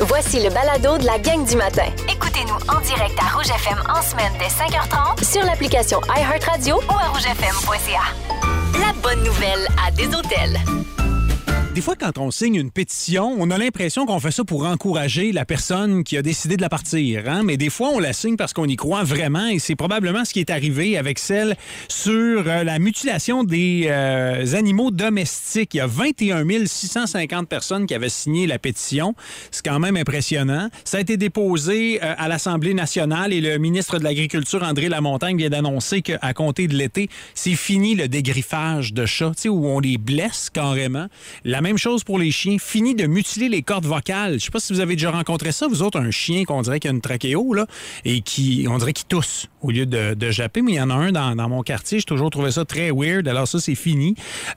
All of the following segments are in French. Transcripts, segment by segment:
Voici le balado de la gang du matin. Écoutez-nous en direct à Rouge FM en semaine dès 5h30 sur l'application iHeartRadio ou à rougefm.ca. La bonne nouvelle à des hôtels. Des fois, quand on signe une pétition, on a l'impression qu'on fait ça pour encourager la personne qui a décidé de la partir. Hein? Mais des fois, on la signe parce qu'on y croit vraiment et c'est probablement ce qui est arrivé avec celle sur la mutilation des animaux domestiques. Il y a 21 650 personnes qui avaient signé la pétition. C'est quand même impressionnant. Ça a été déposé à l'Assemblée nationale et le ministre de l'Agriculture, André Lamontagne, vient d'annoncer qu'à compter de l'été, c'est fini le dégriffage de chats, où on les blesse carrément. La même chose pour les chiens. Fini de mutiler les cordes vocales. Je sais pas si vous avez déjà rencontré ça, vous autres, un chien qu'on dirait qu'il a une trachéo, là, et on dirait qu'il tousse au lieu de japper, mais il y en a un dans mon quartier. J'ai toujours trouvé ça très weird. Alors ça, c'est fini.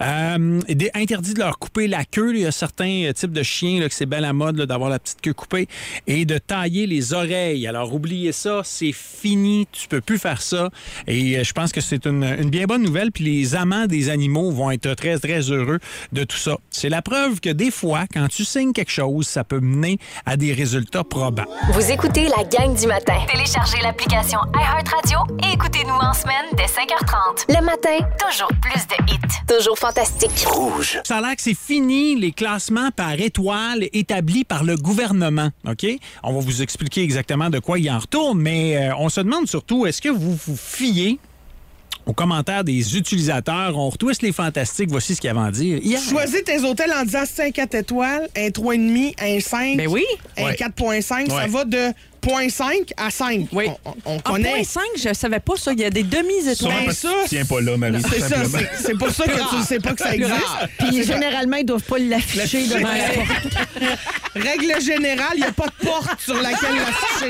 Interdit de leur couper la queue. Il y a certains types de chiens là, que c'est belle à mode là, d'avoir la petite queue coupée et de tailler les oreilles. Alors, oubliez ça, c'est fini. Tu peux plus faire ça. Et je pense que c'est une bien bonne nouvelle. Puis les amants des animaux vont être très, très heureux de tout ça. C'est la preuve que des fois, quand tu signes quelque chose, ça peut mener à des résultats probants. Vous écoutez la gang du matin. Téléchargez l'application iHeartRadio et écoutez-nous en semaine dès 5h30. Le matin, toujours plus de hits. Toujours fantastique. Rouge. Ça a l'air que c'est fini, les classements par étoiles établis par le gouvernement. OK? On va vous expliquer exactement de quoi il en retourne, mais on se demande surtout, est-ce que vous vous fiez aux commentaires des utilisateurs? On retwist les fantastiques. Voici ce qu'il y avait à dire hier. Choisis tes hôtels en disant c'est un 4 étoiles, un 3,5, un 5, ben oui. un 4,5. Ça va de 0,5 à 5. Oui. On connaît. 0,5, je savais pas ça. Il y a des demi-étoiles. Ben ça, tiens pas là, Marie. C'est ça. C'est pour ça que tu ne sais pas que ça existe. Puis généralement, ils doivent pas l'afficher devant la porte. Règle générale, il n'y a pas de porte sur laquelle l'afficher.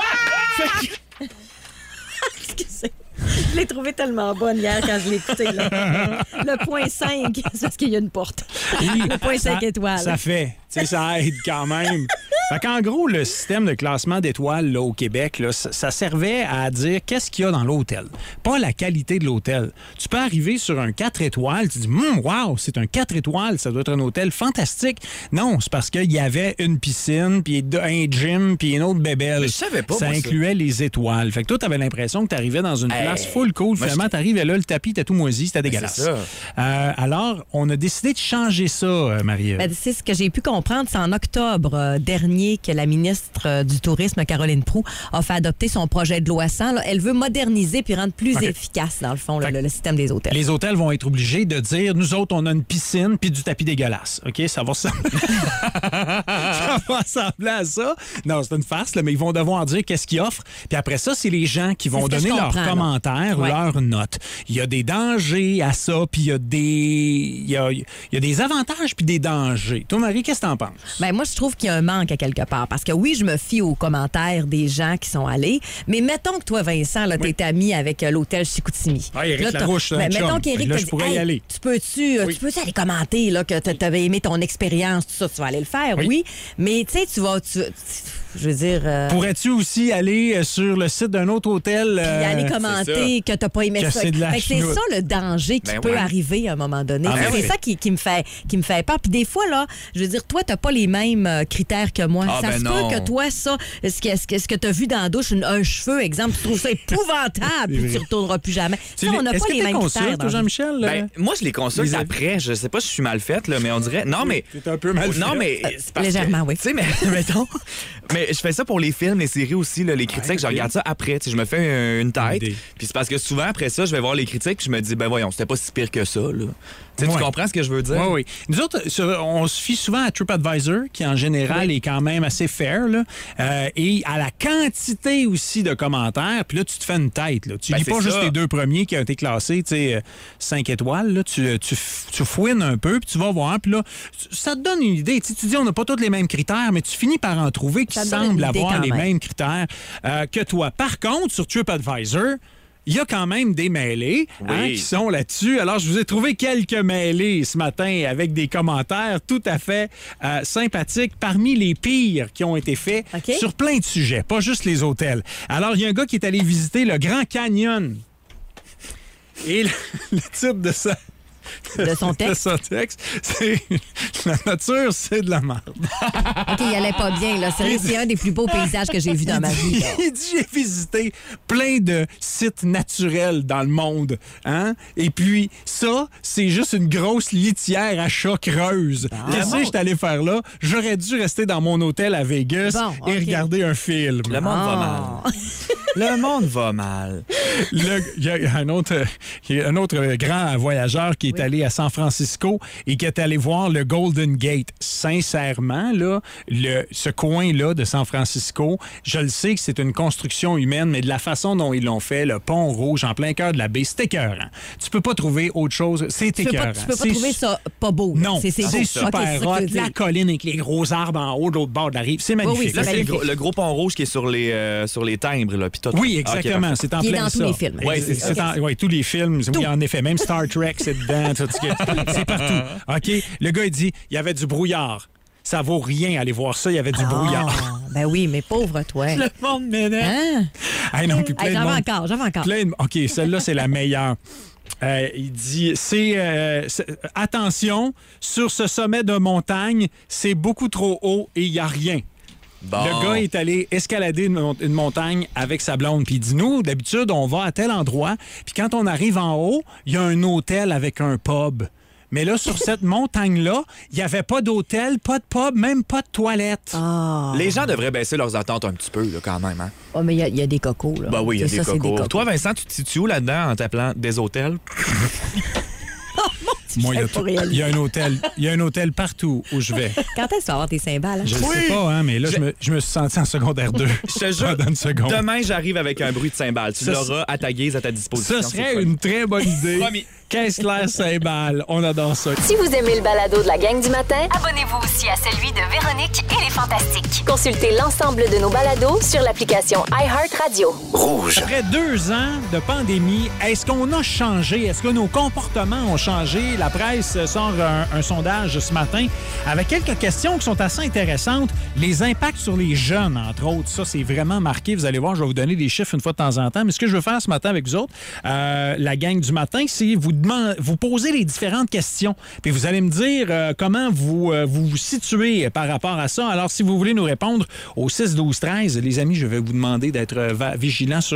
Excusez. Je l'ai trouvé tellement bonne hier quand je l'ai écouté. Là. Le point 5, c'est parce qu'il y a une porte. Le point 5 étoiles. Ça fait. Ça aide quand même. Fait qu'en gros, le système de classement d'étoiles là, au Québec, là, ça servait à dire qu'est-ce qu'il y a dans l'hôtel. Pas la qualité de l'hôtel. Tu peux arriver sur un 4 étoiles, tu dis « wow, c'est un 4 étoiles, ça doit être un hôtel fantastique. » Non, c'est parce qu'il y avait une piscine, puis un gym, puis une autre bébelle. Mais je savais pas, ça moi, incluait les étoiles. Fait que toi, t'avais l'impression que t'arrivais dans une place full cool. Finalement, t'arrivais là, le tapis était tout moisi, c'était dégueulasse. C'est ça. Alors, on a décidé de changer ça, Marie. Ben, c'est ce que j'ai pu comprendre. C'est en octobre dernier que la ministre du Tourisme, Caroline Proulx, a fait adopter son projet de loi 100. Là, elle veut moderniser puis rendre plus efficace, dans le fond, le système des hôtels. Les hôtels vont être obligés de dire, nous autres, on a une piscine puis du tapis dégueulasse. OK? Ça va ressembler... ça va ressembler à ça. Non, c'est une farce, là, mais ils vont devoir dire qu'est-ce qu'ils offrent. Puis après ça, c'est les gens qui vont donner leurs commentaires, leurs notes. Il y a des dangers à ça, puis il y a des avantages puis des dangers. Toi, Marie, qu'est-ce que t'en penses? Ben, moi, je trouve qu'il y a un manque à quelque part. Parce que oui, je me fie aux commentaires des gens qui sont allés. Mais mettons que toi, Vincent, là, t'es ami avec l'hôtel Chicoutimi. Ah, Éric Larouche, mettons qu'Éric là, t'a je dit, pourrais y aller. Tu peux-tu aller commenter là, que t'avais aimé ton expérience, tout ça, tu vas aller le faire, oui. Mais tu sais, je veux dire... Pourrais-tu aussi aller sur le site d'un autre hôtel... Puis aller commenter que t'as pas aimé ça. C'est ça le danger qui peut arriver à un moment donné. C'est ça qui me fait peur. Puis des fois, là, je veux dire, toi, t'as pas les mêmes critères que moi. Ça se peut que toi, ça, ce que t'as vu dans la douche, un cheveu, exemple, tu trouves ça épouvantable, puis tu retourneras plus jamais. Ça, on n'a pas les mêmes critères. Toi, Jean-Michel? Ben, moi, je les consulte après. Je sais pas si je suis mal faite, là, mais on dirait... Non, mais... T'es un peu mal fait. Non, mais... Légèrement, oui. Tu sais, mais mettons... Mais je fais ça pour les films, les séries aussi, là, les critiques, je regarde ça après. Je me fais une tête. Puis c'est parce que souvent, après ça, je vais voir les critiques puis je me dis, ben voyons, c'était pas si pire que ça. Là. Tu comprends ce que je veux dire? Oui. Nous autres, on se fie souvent à TripAdvisor, qui en général est quand même assez fair, là, et à la quantité aussi de commentaires. Puis là, tu te fais une tête. Là. Tu lis pas juste les 2 premiers qui ont été classés 5 étoiles. Là. Tu fouines un peu, puis tu vas voir. Puis là, ça te donne une idée. Tu dis, on n'a pas tous les mêmes critères, mais tu finis par en trouver qui semblent avoir les mêmes critères que toi. Par contre, sur TripAdvisor, il y a quand même des mêlés qui sont là-dessus. Alors, je vous ai trouvé quelques mêlés ce matin avec des commentaires tout à fait sympathiques parmi les pires qui ont été faits sur plein de sujets, pas juste les hôtels. Alors, il y a un gars qui est allé visiter le Grand Canyon. Et le type de ça... De son texte? De son texte, c'est la nature, c'est de la merde. OK, il allait pas bien, là. C'est un des plus beaux paysages que j'ai vu dans ma vie. Là. Il dit, j'ai visité plein de sites naturels dans le monde. Hein? Et puis, ça, c'est juste une grosse litière à chat creuse. Qu'est-ce que je suis allé faire là? J'aurais dû rester dans mon hôtel à Vegas et regarder un film. Le monde va mal. Le monde va mal. Il y a un autre grand voyageur qui est allé à San Francisco et qui est allé voir le Golden Gate. Sincèrement, là, ce coin-là de San Francisco, je le sais que c'est une construction humaine, mais de la façon dont ils l'ont fait, le pont rouge en plein cœur de la baie, c'est écœurant. Tu peux pas trouver autre chose. C'est écœurant. Tu peux pas trouver ça pas beau. Non, c'est super hot. La colline avec les gros arbres en haut de l'autre bord de la rive, c'est magnifique. Oui, là, c'est le gros pont rouge qui est sur les timbres. Là, tout. Oui, exactement. Okay, c'est en plein ça. Tous les films. Oui, tous les films. Oui, en effet. Même Star Trek, c'est dedans. C'est partout. OK? Le gars, il dit, il y avait du brouillard. Ça vaut rien aller voir ça, il y avait du brouillard. Ben oui, mais pauvre toi. Le monde m'énerve. Hein? J'en veux encore. OK, celle-là, c'est la meilleure. Il dit, attention, sur ce sommet de montagne, c'est beaucoup trop haut et il n'y a rien. Bon. Le gars est allé escalader une montagne avec sa blonde. Puis il dit, nous, d'habitude, on va à tel endroit. Puis quand on arrive en haut, il y a un hôtel avec un pub. Mais là, sur cette montagne-là, il n'y avait pas d'hôtel, pas de pub, même pas de toilette. Oh. Les gens devraient baisser leurs attentes un petit peu, là, quand même. Hein? Oh, mais il y a des cocos, là. Ben oui, il y a des cocos. Toi, Vincent, tu te situes où là-dedans en t'appelant des hôtels? Moi, il y a un hôtel partout où je vais. Quand est-ce que tu vas avoir tes cymbales? Je ne sais pas, hein, mais là, je me suis senti en secondaire 2. Je te jure, demain, j'arrive avec un bruit de cymbales. Tu l'auras à ta guise, à ta disposition. Ça serait une très bonne idée. Promis. Caisse claire cymbales, on adore ça. Si vous aimez le balado de la gang du matin, abonnez-vous aussi à celui de Véronique et les Fantastiques. Consultez l'ensemble de nos balados sur l'application iHeartRadio. Rouge. Après 2 ans de pandémie, est-ce qu'on a changé? Est-ce que nos comportements ont changé? La presse sort un sondage ce matin avec quelques questions qui sont assez intéressantes. Les impacts sur les jeunes, entre autres, ça, c'est vraiment marqué. Vous allez voir, je vais vous donner des chiffres une fois de temps en temps. Mais ce que je veux faire ce matin avec vous autres, la gang du matin, c'est vous poser les différentes questions. Puis vous allez me dire comment vous situez par rapport à ça. Alors, si vous voulez nous répondre au 6-12-13, les amis, je vais vous demander d'être vigilants sur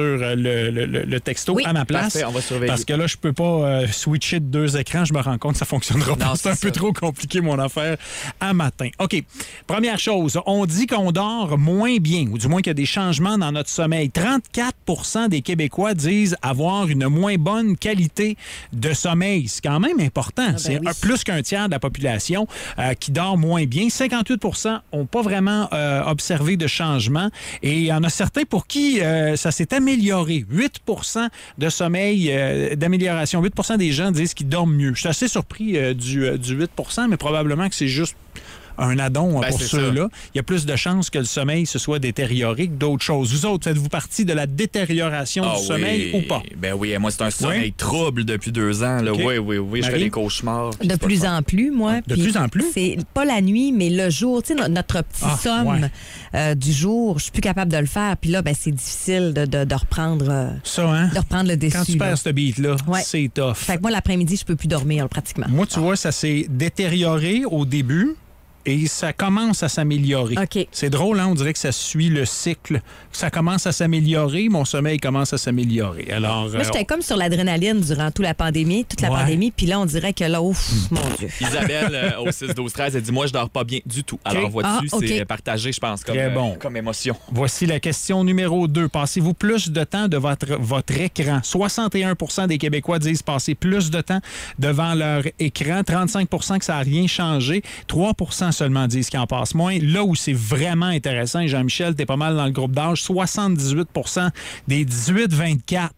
le texto à ma place. Parfait, on va surveiller. Parce que là, je peux pas switcher de 2 écrans. Je me rends compte que ça fonctionnera pas. C'est un peu trop compliqué, mon affaire, à matin. OK. Première chose, on dit qu'on dort moins bien, ou du moins qu'il y a des changements dans notre sommeil. 34% des Québécois disent avoir une moins bonne qualité de sommeil. C'est quand même important. C'est plus qu'un tiers de la population qui dort moins bien. 58% n'ont pas vraiment observé de changement. Et il y en a certains pour qui ça s'est amélioré. 8% de sommeil, d'amélioration. 8% des gens disent qu'ils dorment mieux. Je suis assez surpris du 8%, mais probablement que c'est juste un addon pour ceux-là. Il y a plus de chances que le sommeil se soit détérioré que d'autres choses. Vous autres, faites-vous partie de la détérioration du sommeil ou pas? Ben oui, moi, c'est un sommeil trouble depuis 2 ans. Là. Okay. Oui. Je fais des cauchemars. De plus en plus, moi. De plus en plus? C'est pas la nuit, mais le jour. Tu sais, notre petit somme du jour, je suis plus capable de le faire. Puis là, ben, c'est difficile de reprendre, de reprendre le dessus. Quand tu perds ce beat-là, c'est tough. Fait que moi, l'après-midi, je peux plus dormir, pratiquement. Moi, tu vois, ça s'est détérioré au début. Et ça commence à s'améliorer. Okay. C'est drôle, hein? On dirait que ça suit le cycle. Ça commence à s'améliorer, mon sommeil commence à s'améliorer. Alors, moi, j'étais comme sur l'adrénaline durant toute la pandémie, puis là, on dirait que là, ouf, mon Dieu. Isabelle, au 6-12-13, elle dit, moi, je dors pas bien du tout. Okay. Alors, vois-tu, c'est partagé, je pense, comme émotion. Voici la question numéro 2. Passez-vous plus de temps devant votre écran? 61% des Québécois disent passer plus de temps devant leur écran. 35% que ça n'a rien changé. 3% seulement disent qu'ils en passent moins. Là où c'est vraiment intéressant, et Jean-Michel, t'es pas mal dans le groupe d'âge, 78% des 18-24.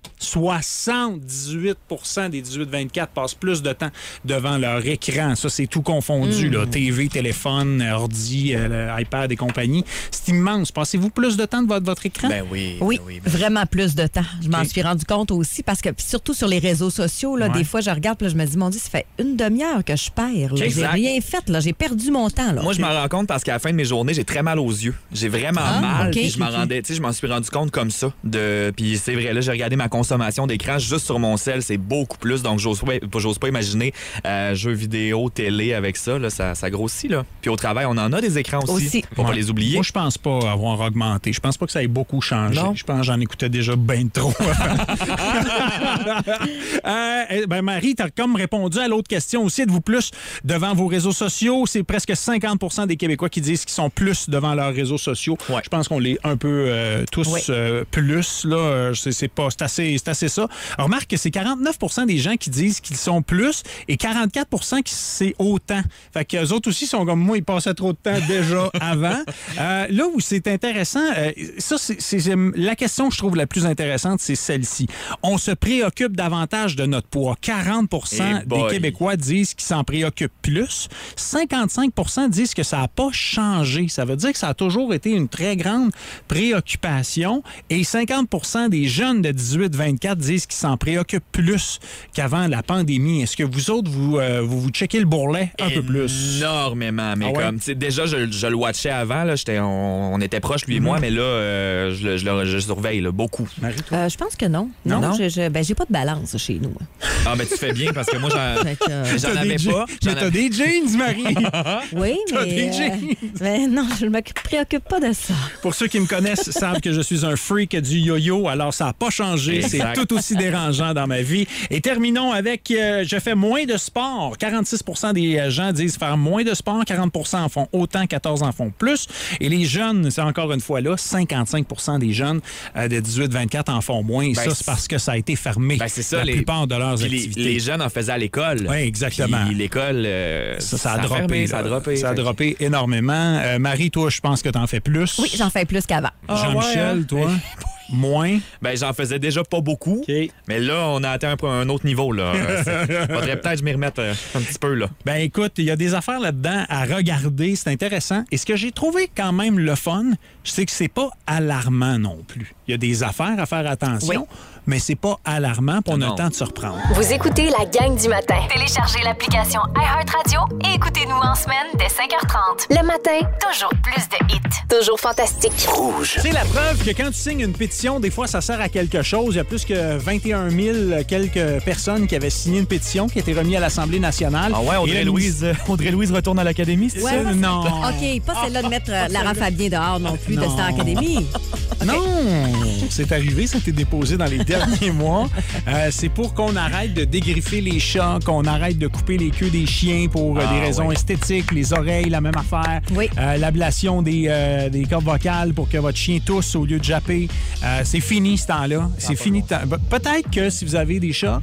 78% des 18-24 passent plus de temps devant leur écran. Ça, c'est tout confondu. Là. TV, téléphone, ordi, iPad et compagnie. C'est immense. Passez-vous plus de temps devant votre écran? Ben oui. Oui, vraiment plus de temps. Je m'en suis rendu compte aussi parce que, surtout sur les réseaux sociaux, là, des fois, je regarde et je me dis, mon Dieu, ça fait une demi-heure que je perds. Là. J'ai rien fait. Là. J'ai perdu mon temps. important. Là. Moi, je m'en rends compte parce qu'à la fin de mes journées, j'ai très mal aux yeux. J'ai vraiment mal. Puis je m'en suis rendu compte comme ça. Puis c'est vrai, là, j'ai regardé ma consommation d'écran juste sur mon cell. C'est beaucoup plus. Donc, j'ose pas imaginer jeux vidéo, télé avec ça. Là, ça grossit. Là. Puis au travail, on en a des écrans aussi. Faut pas les oublier. Moi, je pense pas avoir augmenté. Je pense pas que ça ait beaucoup changé. Non. Je pense que j'en écoutais déjà bien trop. Marie, tu as comme répondu à l'autre question aussi. Êtes-vous plus devant vos réseaux sociaux? C'est presque 50% des Québécois qui disent qu'ils sont plus devant leurs réseaux sociaux. Ouais. Je pense qu'on l'est un peu tous plus. Là, c'est assez ça. Alors, remarque que c'est 49% des gens qui disent qu'ils sont plus et 44% qui c'est autant. Fait qu'eux autres aussi sont comme moi, ils passaient trop de temps déjà avant. Là où c'est intéressant, c'est la question que je trouve la plus intéressante, c'est celle-ci. On se préoccupe davantage de notre poids. 40% des Québécois disent qu'ils s'en préoccupent plus. 55% disent que ça n'a pas changé. Ça veut dire que ça a toujours été une très grande préoccupation. Et 50% des jeunes de 18-24 disent qu'ils s'en préoccupent plus qu'avant la pandémie. Est-ce que vous autres, vous checkez le bourrelet un peu plus? Énormément. Mais comme, déjà, je le watchais avant. Là, on était proches, lui et moi, mais là, je surveille là, beaucoup. Marie, je pense que non. Non? J'ai pas de balance chez nous. Ah, ben tu fais bien parce que moi, j'en avais pas. Mais t'as des jeans, Marie! Oui, mais non, je ne me préoccupe pas de ça. Pour ceux qui me connaissent, savent que je suis un freak du yo-yo, alors ça n'a pas changé. Exact. C'est tout aussi dérangeant dans ma vie. Et terminons avec je fais moins de sport. 46% des gens disent faire moins de sport, 40% en font autant, 14% en font plus. Et les jeunes, c'est encore une fois là, 55% des jeunes de 18-24 en font moins. Et ça, c'est parce que ça a été fermé. C'est ça, la plupart de leurs activités. Les jeunes en faisaient à l'école. Oui, exactement. Puis l'école, ça a droppé. Ça a droppé énormément. Marie, toi, je pense que tu en fais plus. Oui, j'en fais plus qu'avant. Jean-Michel, toi? Moins? Ben, j'en faisais déjà pas beaucoup. Okay. Mais là, on a atteint un autre niveau. Là. Faudrait peut-être que je m'y remette un petit peu. Là. Ben, écoute, il y a des affaires là-dedans à regarder. C'est intéressant. Et ce que j'ai trouvé quand même le fun, c'est que c'est pas alarmant non plus. Il y a des affaires à faire attention, mais c'est pas alarmant pour on a le temps de se reprendre. Vous écoutez la gang du matin. Téléchargez l'application iHeartRadio et écoutez-nous en semaine dès 5h30. Le matin, toujours plus de hits. Toujours fantastique. Rouge. C'est la preuve que quand tu signes une pétition, des fois, ça sert à quelque chose. Il y a plus que 21 000 quelques personnes qui avaient signé une pétition qui a été remise à l'Assemblée nationale. Ah ouais, Audrey-Louise retourne à l'Académie, c'est ça? Non. OK, pas celle-là de mettre Lara Fabien dehors non plus de Star Academy. Okay. Non, c'est arrivé, ça a été déposé dans les derniers mois. C'est pour qu'on arrête de dégriffer les chats, qu'on arrête de couper les queues des chiens pour des raisons esthétiques, les oreilles, la même affaire. Oui. L'ablation des cordes vocales pour que votre chien tousse au lieu de japper. C'est fini ce temps-là. C'est fini. Peut-être que si vous avez des chats,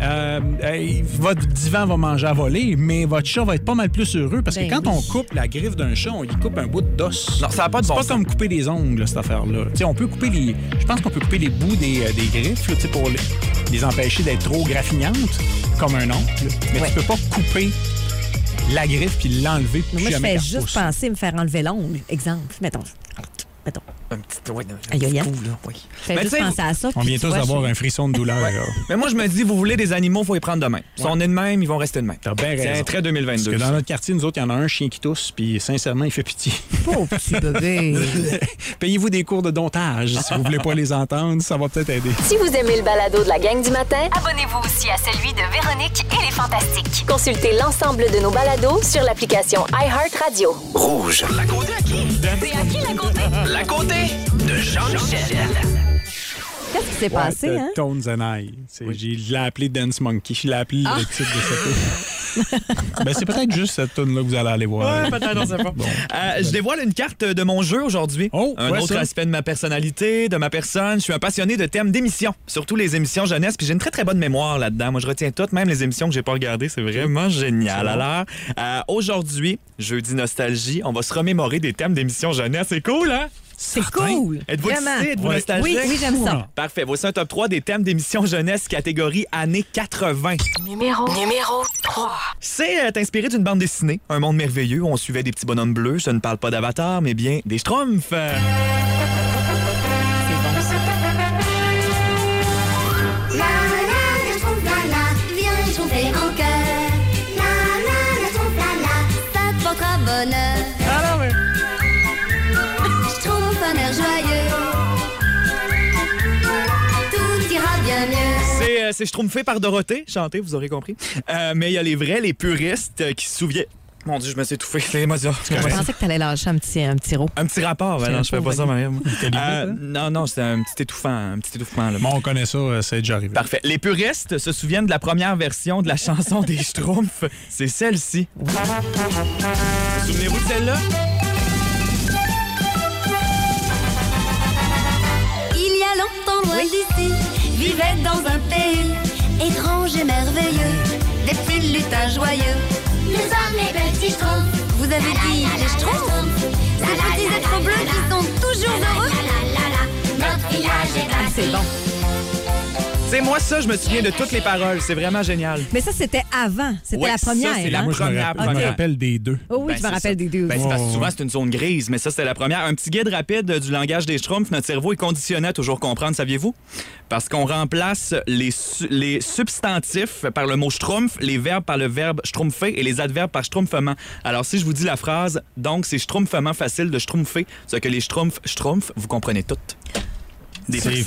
votre divan va manger à voler, mais votre chat va être pas mal plus heureux parce que quand on coupe la griffe d'un chat, on lui coupe un bout d'os. Non, ça n'a pas de bon sens. C'est pas comme couper des ongles, cette affaire-là. On peut couper je pense qu'on peut couper les bouts des griffes là, pour les empêcher d'être trop graffignantes, comme un ongle. Mais tu peux pas couper la griffe puis l'enlever. Moi, je fais juste penser me faire enlever l'ongle. Exemple, mettons. Un petit coup, là. Oui. Fais juste penser à ça. On vient tous d'avoir un frisson de douleur. Mais moi, je me dis, vous voulez des animaux, il faut les prendre de même. Si on est de même, ils vont rester de même. T'as bien raison. C'est un trait 2022. Parce que dans notre quartier, nous autres, il y en a un chien qui tousse, puis sincèrement, il fait pitié. Pauvre petit bébé. Payez-vous des cours de domptage. Si vous voulez pas les entendre, ça va peut-être aider. Si vous aimez le balado de la gang du matin, abonnez-vous aussi à celui de Véronique et les Fantastiques. Consultez l'ensemble de nos balados sur l'application iHeartRadio. Rouge. La côté à qui? C'est à qui la côté? La côté de Jean-Michel. Qu'est-ce qui s'est passé, hein? Tones and I. Je l'ai appelé Dance Monkey. Je l'ai appelé le titre de cette c'est peut-être juste cette tune-là que vous allez aller voir. Ouais, peut-être, on sait pas. Bon. Je dévoile une carte de mon jeu aujourd'hui. Un autre aspect de ma personnalité, de ma personne. Je suis un passionné de thèmes d'émissions, surtout les émissions jeunesse. Puis j'ai une très, très bonne mémoire là-dedans. Moi, je retiens toutes, même les émissions que j'ai pas regardées. C'est vraiment génial. Alors, aujourd'hui, jeudi nostalgie, on va se remémorer des thèmes d'émissions jeunesse. C'est cool, hein? C'est cool! Êtes-vous excité? Êtes-vous nostalgique? Oui, j'aime ça. Parfait. Voici un top 3 des thèmes d'émissions jeunesse catégorie années 80. Numéro 3. C'est inspiré d'une bande dessinée, Un monde merveilleux, où on suivait des petits bonhommes bleus. Je ne parle pas d'Avatar, mais bien des Schtroumpfs. C'est bon, ça. La Schtroumpf, viens Schtroumpfer en cœur. La Schtroumpf, ça te portera bonheur. Ah non, mais... Schtroumpf un air joyeux. Tout ira bien mieux. C'est Schtroumpfé par Dorothée, chanté, vous aurez compris. Mais il y a les vrais, les puristes qui se souviennent... Mon Dieu, je me suis étouffé. Je pensais que tu allais lâcher un petit rot. Un petit rapport, ben non, je fais pas ça, Mariam. Non, c'était un petit étouffement. Là. Bon, on connaît ça, c'est déjà arrivé. Parfait. Les puristes se souviennent de la première version de la chanson des Schtroumpfs. C'est celle-ci. Souvenez-vous de celle-là? Il y a longtemps, loin d'ici, vivait dans un pays étrange et merveilleux, des petits lutins joyeux. Nous sommes les petits Schtroumpfs. Vous avez dit les Schtroumpfs? Ces petits êtres bleus qui sont toujours heureux. Notre village est C'est bon. C'est moi ça, je me souviens de toutes les paroles. C'est vraiment génial. Mais ça, c'était avant. C'était la première. Ça, c'est la première. Je me rappelle des deux. Oh oui, je me rappelle des deux. Ben, c'est parce que souvent, c'est une zone grise, mais ça, c'était la première. Un petit guide rapide du langage des Schtroumpfs. Notre cerveau est conditionné à toujours comprendre, saviez-vous? Parce qu'on remplace les substantifs par le mot Schtroumpf, les verbes par le verbe Schtroumpfer et les adverbes par Schtroumpfement. Alors, si je vous dis la phrase, donc, c'est Schtroumpfement facile de Schtroumpfer, ce que les Schtroumpfs, vous comprenez toutes. C'est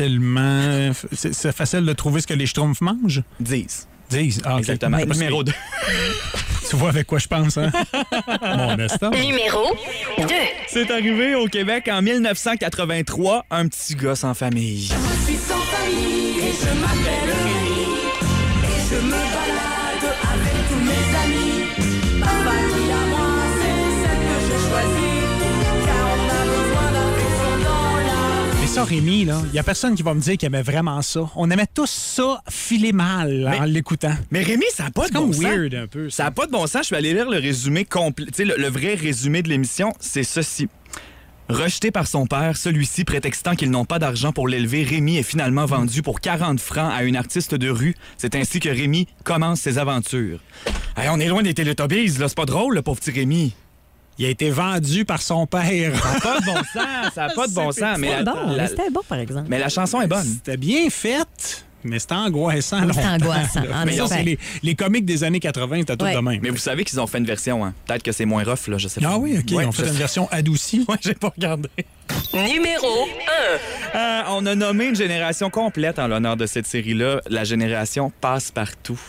facile de trouver ce que les Schtroumpfs mangent? Disent. Ah, okay. Exactement. Ouais, numéro 2. Tu vois avec quoi je pense, hein? Mon instant. Numéro 2. C'est arrivé au Québec en 1983, un petit gars sans famille. Je suis sans famille et je m'appelle Rémi. Et je me balade avec tous mes amis. Ma famille à moi, c'est celle que je choisis. Car on a besoin d'affection dans la vie. Mais ça, Rémi, là, il y a personne qui va me dire qu'il aimait vraiment ça. On aimait tous ça filer mal en l'écoutant. Mais Rémi, ça n'a pas de bon sens. C'est comme weird un peu. Ça n'a pas de bon sens. Je vais aller lire le résumé complet. Tu sais, le vrai résumé de l'émission, c'est ceci. Rejeté par son père, celui-ci prétextant qu'ils n'ont pas d'argent pour l'élever, Rémi est finalement vendu pour 40 francs à une artiste de rue. C'est ainsi que Rémi commence ses aventures. Hey, on est loin des Teletubbies, là. C'est pas drôle, le pauvre petit Rémi. Il a été vendu par son père. Ça n'a pas de bon sens. Ça n'a pas de bon sens. C'était bon, par exemple. Mais la chanson est bonne. C'était bien faite. Mais c'était angoissant. C'était angoissant. Mais ça, c'est les comiques des années 80, c'était tout de même. Mais vous savez qu'ils ont fait une version, hein? Peut-être que c'est moins rough, là, je sais pas. Ah oui, OK. Ils ont fait une version adoucie. Ouais, j'ai pas regardé. Numéro 1. On a nommé une génération complète en l'honneur de cette série-là, la génération Passe-Partout.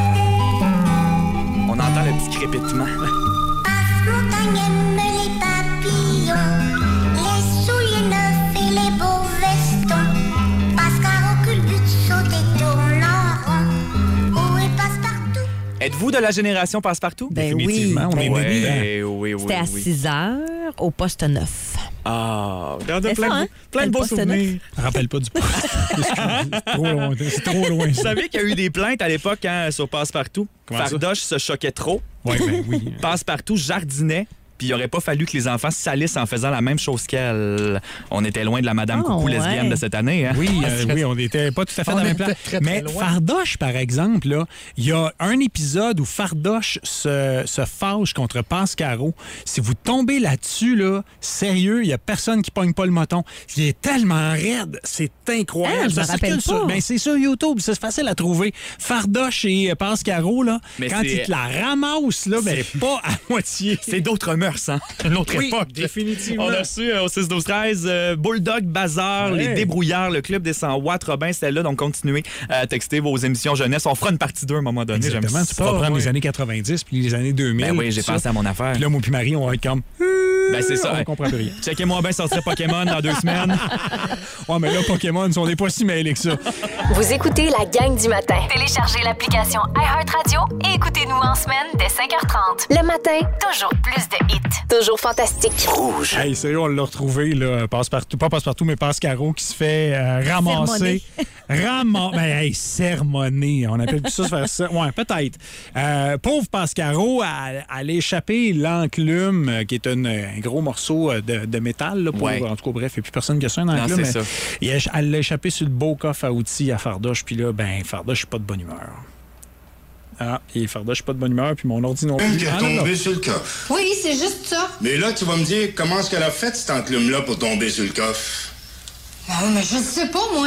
On entend le petit crépitement. Montagne aime les papillons, les souliers neufs et les beaux vestons. Pascal culbute saute et tourne en rond. Où est Passe-Partout? Êtes-vous de la génération Passe-Partout? Ben Définitivement, oui. on est oui. C'était à 6 heures au poste 9. Ah, regarde, C'est ça, hein? plein de beaux poste souvenirs. Je me rappelle pas du poste. C'est trop loin. C'est trop loin. Vous savez qu'il y a eu des plaintes à l'époque sur Passe-Partout? Comment ça? Fardoche se choquait trop. Oui, ben oui. Passe-Partout jardinait. Puis il aurait pas fallu que les enfants salissent en faisant la même chose qu'elle. On était loin de la Madame Coucou lesbienne de cette année. Hein? Oui, on n'était pas tout à fait dans le même plan. Mais Fardoche, par exemple, là, il y a un épisode où Fardoche se fâche contre Pascaro. Si vous tombez là-dessus, là, sérieux, il n'y a personne qui pogne pas le moton. Il est tellement raide, c'est incroyable. Je me rappelle pas. Ben, c'est sur YouTube, c'est facile à trouver. Fardoche et Pascaro, là, quand ils te la ramassent, là, ben, pas à moitié. C'est d'autres mœurs. Une autre époque. Définitivement. On a reçu au 6-12-13 Bulldog, Bazar, Les Débrouillards, le Club des 100 watts, Robin, c'était là. Donc, continuez à texter vos émissions jeunesse. On fera une partie 2 à un moment donné. Exactement. Tu pourras prendre les années 90 puis les années 2000. Ben oui, j'ai pensé à mon affaire. Puis là, moi puis Marie, on va être comme... Ben c'est ça. On comprend plus rien. Checkez-moi bien, ça serait Pokémon dans 2 semaines. Ouais, mais là, Pokémon, on n'est pas si mêlés que ça. Vous écoutez la gang du matin. Téléchargez l'application iHeartRadio et écoutez-nous en semaine dès 5h30. Le matin, toujours plus de hits. Toujours fantastique. Rouge. Hey, sérieux, on l'a retrouvé, là, Passe-Partout. Pas Passe-Partout, mais Pascaro qui se fait ramasser. Sermonner. On appelle plus ça se faire ça. Ouais, peut-être. Pauvre Pascaro, elle a échappé l'enclume, qui est un gros morceau de métal. Là, en tout cas, bref, il n'y a plus personne qui a ça, un enclume. Non, c'est ça. Elle l'a échappé sur le beau coffre à outils à Fardoche. Puis là, Fardoche, je suis pas de bonne humeur. Et Fardoche, je suis pas de bonne humeur, puis mon ordi non plus. Qui est tombé sur le coffre. Oui, c'est juste ça. Mais là, tu vas me dire comment est-ce qu'elle a fait cette enclume-là pour tomber sur le coffre. Ah, mais je sais pas, moi.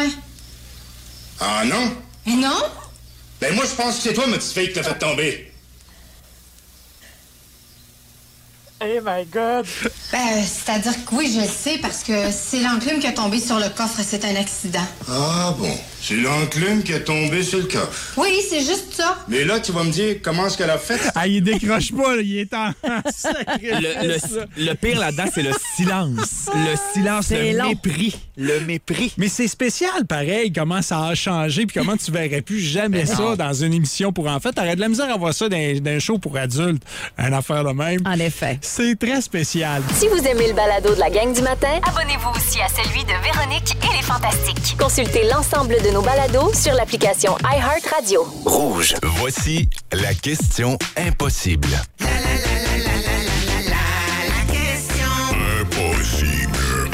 Ah non? Mais non? Ben moi, je pense que c'est toi, ma petite fille, qui t'a fait tomber. Oh my God! C'est-à-dire que oui, je le sais, parce que c'est l'enclume qui est tombé sur le coffre, c'est un accident. Ah bon, c'est l'enclume qui est tombé sur le coffre. Oui, c'est juste ça. Mais là, tu vas me dire comment est-ce qu'elle a fait? Ah, il décroche pas, là, il est en sacré. Le pire là-dedans, c'est le silence. Le silence, le mépris. Le mépris. Mais c'est spécial, pareil, comment ça a changé, puis comment tu verrais plus jamais ça dans une émission pour enfants. T'aurais de la misère à voir ça dans un show pour adultes. Une affaire de même. En effet. C'est très spécial. Si vous aimez le balado de la gang du matin, abonnez-vous aussi à celui de Véronique et les Fantastiques. Consultez l'ensemble de nos balados sur l'application iHeartRadio. Rouge. Voici la question impossible. La question impossible.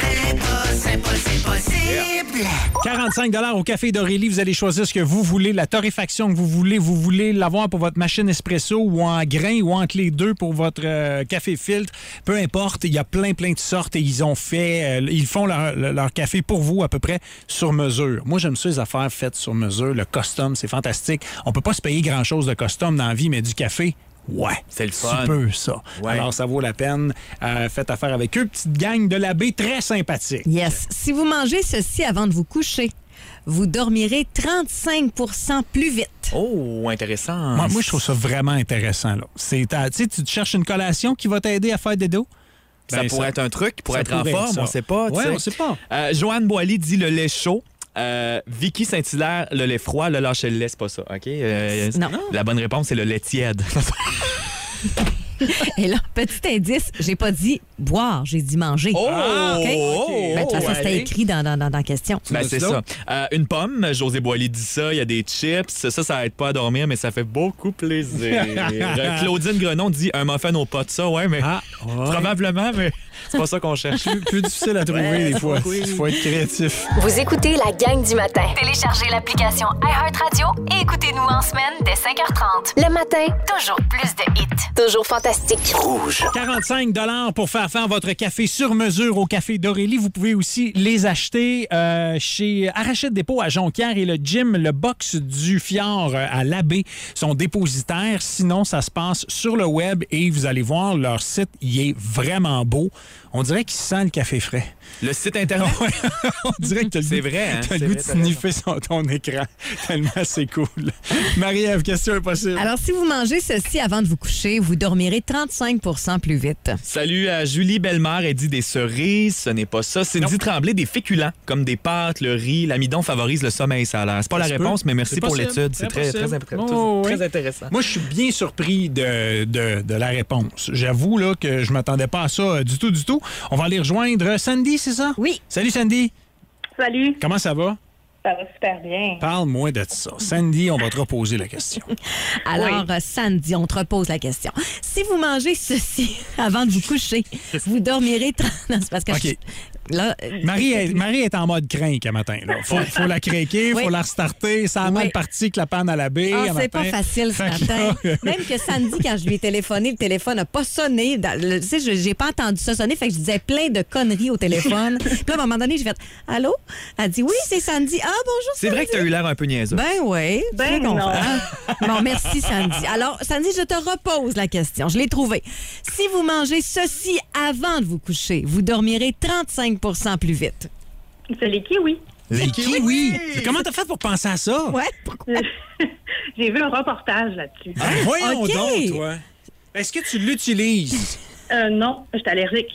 Impossible. 45 $ au Café d'Aurélie. Vous allez choisir ce que vous voulez, la torréfaction que vous voulez. Vous voulez l'avoir pour votre machine espresso ou en grain ou entre les deux pour votre café filtre. Peu importe, il y a plein de sortes et ils font leur café pour vous à peu près sur mesure. Moi, j'aime ça, les affaires faites sur mesure. Le custom, c'est fantastique. On peut pas se payer grand-chose de custom dans la vie, mais du café... Ouais, c'est le fun. Tu peux, ça. Ouais. Alors, ça vaut la peine. Faites affaire avec eux. Petite gang de la baie très sympathique. Yes. Si vous mangez ceci avant de vous coucher, vous dormirez 35 % plus vite. Oh, intéressant. Moi, je trouve ça vraiment intéressant. Là. Tu te cherches une collation qui va t'aider à faire des dos? Ça pourrait être un truc, pour être en forme, on ne sait pas. Oui, on ne sait pas. Joanne Boilly dit le lait chaud. Vicky Saint-Hilaire, le lait froid, le lâcher le lait, c'est pas ça, OK? Non. La bonne réponse, c'est le lait tiède. Et là, petit indice, j'ai pas dit boire, j'ai dit manger. Oh! Okay? Okay. Ben, de toute façon, c'était écrit dans la question. Ben, c'est ça. Une pomme, José Boilly dit ça, il y a des chips. Ça aide pas à dormir, mais ça fait beaucoup plaisir. Claudine Grenon dit un muffin aux potes, ça, ouais, mais probablement, mais c'est pas ça qu'on cherche. Plus difficile à trouver des fois. Il faut être créatif. Vous écoutez la gang du matin. Téléchargez l'application iHeartRadio et écoutez-nous en semaine dès 5h30. Le matin, toujours plus de hits. Toujours fantastique. Rouge. 45 $ pour faire votre café sur mesure au Café d'Aurélie. Vous pouvez aussi les acheter chez Arachide Dépôt à Jonquière et le gym, le box du Fjord à l'Abbé sont dépositaires. Sinon, ça se passe sur le web et vous allez voir, leur site, il est vraiment beau. On dirait qu'il sent le café frais. Le site Internet? On dirait que tu as le goût de sniffer ton écran. Tellement c'est cool. Marie-Ève, question impossible. Alors, si vous mangez ceci avant de vous coucher, vous dormirez 35 % plus vite. Salut à Julie Bellemare, elle dit des cerises, ce n'est pas ça. Cindy Tremblay, des féculents, comme des pâtes, le riz. L'amidon favorise le sommeil, ça a l'air. C'est pas la réponse, mais merci pour l'étude. C'est très intéressant. Moi, je suis bien surpris de la réponse. J'avoue là, que je m'attendais pas à ça du tout. On va aller rejoindre Sandy, c'est ça? Oui. Salut, Sandy. Salut. Comment ça va? Ça va super bien. Parle-moi de ça. Sandy, on va te reposer la question. Alors, Sandy, on te repose la question. Si vous mangez ceci avant de vous coucher, vous dormirez... Non, c'est parce que... OK. Là, Marie est en mode crinque à matin. Faut la craquer, faut la restarter. Ça a mal parti que la panne à la baie. C'est pas facile ce matin. Même que Sandy, quand je lui ai téléphoné, le téléphone n'a pas sonné. Tu sais, j'ai pas entendu ça sonner. Fait que je disais plein de conneries au téléphone. Puis là, à un moment donné, j'ai fait « Allô? » Elle dit « Oui, c'est Sandy. » Ah, bonjour, c'est vrai que tu as eu l'air un peu niaiseux. Ben oui. Ben non. Bon, merci, Sandy. Alors, Sandy, je te repose la question. Je l'ai trouvée. Si vous mangez ceci avant de vous coucher, vous dormirez 35 % plus vite. C'est les kiwis. Les kiwis? Comment t'as fait pour penser à ça? Ouais, pourquoi? J'ai vu un reportage là-dessus. Ah, voyons donc, toi. Est-ce que tu l'utilises? Non, je suis allergique.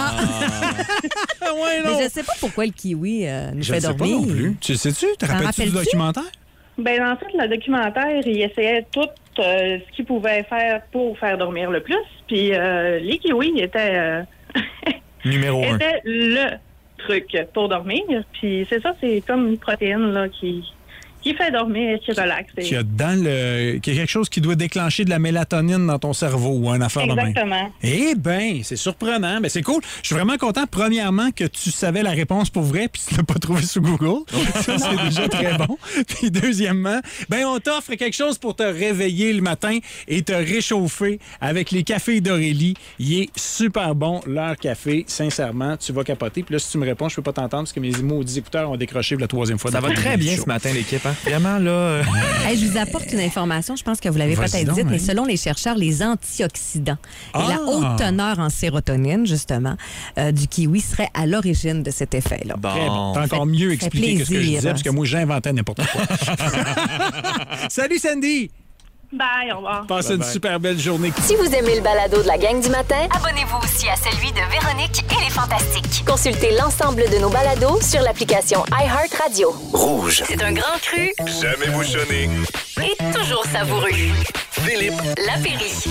Ouais, non. Mais je sais pas pourquoi le kiwi nous fait dormir. Je sais pas non plus. Tu sais-tu? Te rappelles-tu du documentaire? Ben, en fait, le documentaire, il essayait tout ce qu'il pouvait faire pour faire dormir le plus. Puis les kiwis étaient... Numéro 1. C'était le truc pour dormir. Puis c'est ça, c'est comme une protéine là, qui fait dormir, qui relaxe. Qu'il y a quelque chose qui doit déclencher de la mélatonine dans ton cerveau ou une affaire de même. Exactement. Eh bien, c'est surprenant. Mais c'est cool. Je suis vraiment content, premièrement, que tu savais la réponse pour vrai puis tu ne l'as pas trouvé sur Google. Ça, c'est déjà très bon. Puis deuxièmement, on t'offre quelque chose pour te réveiller le matin et te réchauffer avec les cafés d'Aurélie. Il est super bon, leur café. Sincèrement, tu vas capoter. Puis là, si tu me réponds, je peux pas t'entendre parce que mes maudits écouteurs ont décroché pour la troisième fois. Ça va très bien ce matin, l'équipe. Vraiment, là... Je vous apporte une information, je pense que vous l'avez peut-être dite, mais selon les chercheurs, les antioxydants et la haute teneur en sérotonine, justement, du kiwi serait à l'origine de cet effet-là. Bon. T'as encore mieux expliqué que ce que je disais, parce que moi, j'inventais n'importe quoi. Salut, Sandy! Bye, au revoir. Passez une super belle journée. Si vous aimez le balado de la gang du matin, abonnez-vous aussi à celui de Véronique et les Fantastiques. Consultez l'ensemble de nos balados sur l'application iHeartRadio. Rouge. C'est un grand cru. Jamais bouchonné. Et toujours savoureux. Philippe Lapéry.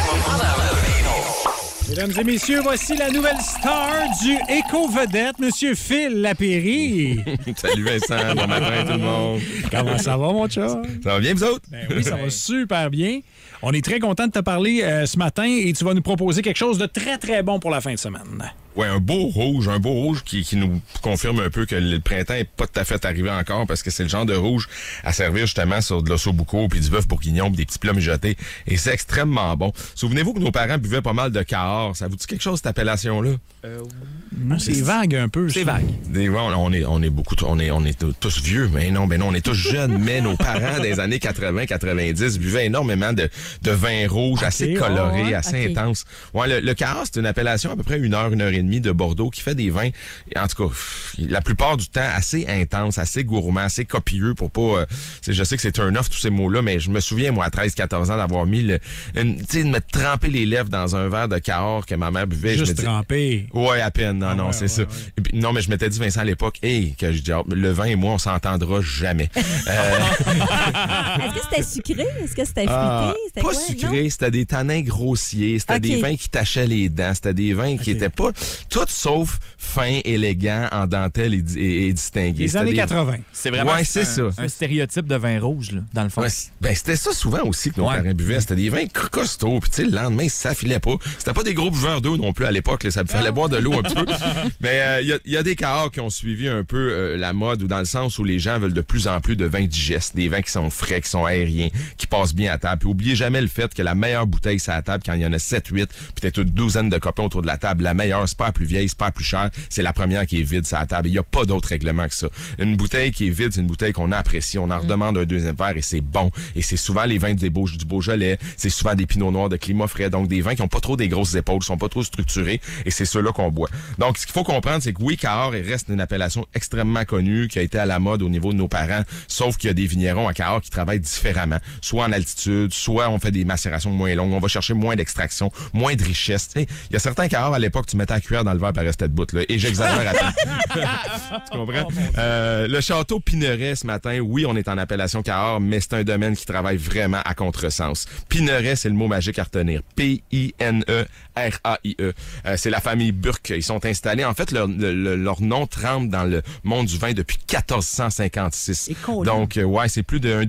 Mesdames et messieurs, voici la nouvelle star du Éco-Vedette, Monsieur Phil Lapéry. Salut Vincent, bon matin tout le monde. Comment ça va, mon chat? Ça va bien, vous autres? Ben oui, ça va super bien. On est très content de te parler ce matin et tu vas nous proposer quelque chose de très, très bon pour la fin de semaine. Oui, un beau rouge qui nous confirme un peu que le printemps n'est pas tout à fait arrivé encore parce que c'est le genre de rouge à servir justement sur de l'ossobuco puis du bœuf bourguignon puis des petits plats mijotés et c'est extrêmement bon. Souvenez-vous que nos parents buvaient pas mal de Cahors. Ça vous dit quelque chose cette appellation-là? C'est vague un peu. C'est vague. On est tous vieux, mais non, on est tous jeunes, mais nos parents des années 80-90 buvaient énormément de vin rouge assez coloré, assez intense. Ouais, le Cahors, c'est une appellation à peu près 1 heure et demie de Bordeaux qui fait des vins, en tout cas, la plupart du temps assez intenses, assez gourmands, assez copieux pour pas... je sais que c'est un off tous ces mots-là, mais je me souviens, moi, à 13-14 ans, d'avoir mis de me tremper les lèvres dans un verre de Cahors que ma mère buvait. Juste trempé. Ouais, à peine. Non, c'est ça. Et puis, non, mais je m'étais dit, Vincent, à l'époque, que je dis, le vin et moi, on s'entendra jamais. Est-ce que c'était sucré? Est-ce que c'était fruité? Pas sucré, c'était des tanins grossiers, c'était des vins qui tachaient les dents, c'était des vins qui étaient pas... Tout sauf fin, élégant, en dentelle et distingué. Les années 80. C'est vraiment un stéréotype de vin rouge, là, dans le fond. Ouais, c'était ça souvent aussi que nos parents buvaient. C'était des vins costauds. Puis le lendemain, ça filait pas. C'était pas des gros buveurs d'eau non plus à l'époque. Là, ça me fallait boire de l'eau un peu. Mais il y a des Cahors qui ont suivi un peu la mode ou dans le sens où les gens veulent de plus en plus de vins digestes. Des vins qui sont frais, qui sont aériens, qui passent bien à table. Puis oubliez jamais le fait que la meilleure bouteille, c'est à table quand il y en a 7-8, peut-être une douzaine de copains autour de la table. La meilleure, c'est pas la plus vieille, c'est pas la plus chère, c'est la première qui est vide, c'est à la table. Il n'y a pas d'autre règlement que ça. Une bouteille qui est vide, c'est une bouteille qu'on apprécie. On en redemande un deuxième verre et c'est bon. Et c'est souvent les vins du Beaujolais, c'est souvent des pinots noirs de climat frais, donc des vins qui n'ont pas trop des grosses épaules, sont pas trop structurés et c'est ceux-là qu'on boit. Donc, ce qu'il faut comprendre, c'est que oui, Cahors reste une appellation extrêmement connue qui a été à la mode au niveau de nos parents, sauf qu'il y a des vignerons à Cahors qui travaillent différemment. Soit en altitude, soit on fait des macérations moins longues, on va chercher moins d'extraction, moins de richesse. Il y a certains Cahors à l'époque, tu mettais à cuillère dans le verre par restait debout, là, et j'exagère à peine. Tu comprends? Le château Pinerais ce matin, oui, on est en appellation Cahors, mais c'est un domaine qui travaille vraiment à contresens. Pinerais, c'est le mot magique à retenir. Pinererie. C'est la famille Burke. Ils sont installés. En fait, leur nom trempe dans le monde du vin depuis 1456. Donc, c'est plus d'un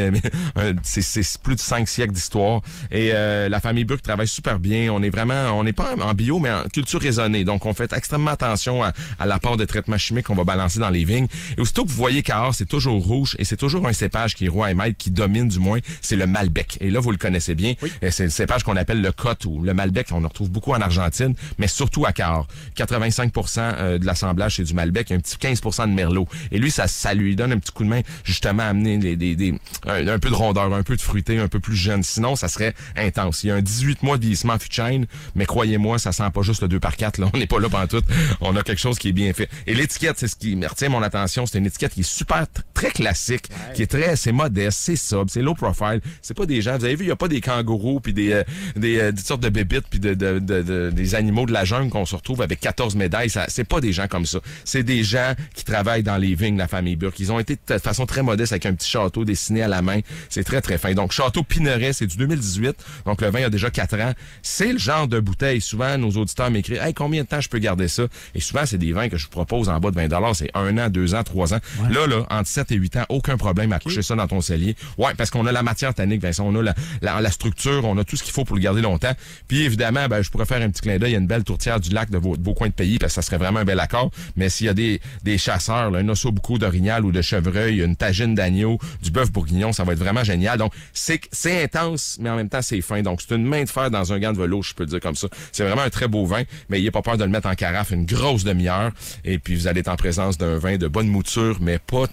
c'est plus de 5 siècles d'histoire. Et la famille Burke travaille super bien. On n'est pas en bio, mais en culture raisonnée. Donc, on fait extrêmement attention à l'apport de traitements chimiques qu'on va balancer dans les vignes. Et aussitôt que vous voyez Cahors, c'est toujours rouge et c'est toujours un cépage qui est roi et maître, qui domine du moins, c'est le Malbec. Et là, vous le connaissez bien. Oui. C'est le cépage qu'on appelle le Côte ou le Malbec. On en retrouve beaucoup en Argentine, mais surtout à Cahors. 85% de l'assemblage, c'est du Malbec, un petit 15% de Merlot. Et lui, ça lui donne un petit coup de main, justement, à amener un peu de rondeur, un peu de fruité, un peu plus jeune. Sinon, ça serait intense. Il y a un 18 mois de vieillissement fût de chêne, mais croyez-moi, ça sent pas juste le 2x4, là. On n'est pas là pantoute. On a quelque chose qui est bien fait. Et l'étiquette, c'est ce qui me retient mon attention. C'est une étiquette qui est super, très classique, qui est c'est modeste, c'est sobre, c'est low profile. C'est pas des gens, vous avez vu, il y a pas des kangourous puis des sortes de bébites puis des animaux de la jungle qu'on se retrouve avec 14 médailles. C'est pas des gens comme ça. C'est des gens qui travaillent dans les vignes de la famille Burke. Ils ont été de façon très modeste avec un petit château dessiné à la main. C'est très, très fin. Donc, Château Pinerais, c'est du 2018. Donc, le vin a déjà 4 ans. C'est le genre de bouteille. Souvent, nos auditeurs m'écrivent, « Hey, combien de temps je peux garder ça? » Et souvent, c'est des vins que je vous propose en bas de 20 $. C'est 1 an, 2 ans, 3 ans. Ouais. Là, entre 7 et 8 ans, aucun problème à coucher ça dans ton cellier. Ouais, parce qu'on a la matière tannique, Vincent. On a la structure, on a tout ce qu'il faut pour le garder longtemps. Puis, évidemment, je pourrais faire un petit clin d'œil. Il y a une belle tourtière du lac de vos coins de pays, parce que ça serait vraiment un bel accord. Mais s'il y a des chasseurs, là, un ossobuco d'orignal ou de chevreuil, une tagine d'agneau, du bœuf bourguignon, ça va être vraiment génial. Donc, c'est intense, mais en même temps, c'est fin. Donc, c'est une main de fer dans un gant de velours, je peux le dire comme ça. C'est vraiment un très beau vin, mais n'ayez pas peur de le mettre en carafe une grosse demi-heure. Et puis, vous allez être en présence d'un vin de bonne mouture, mais pas trop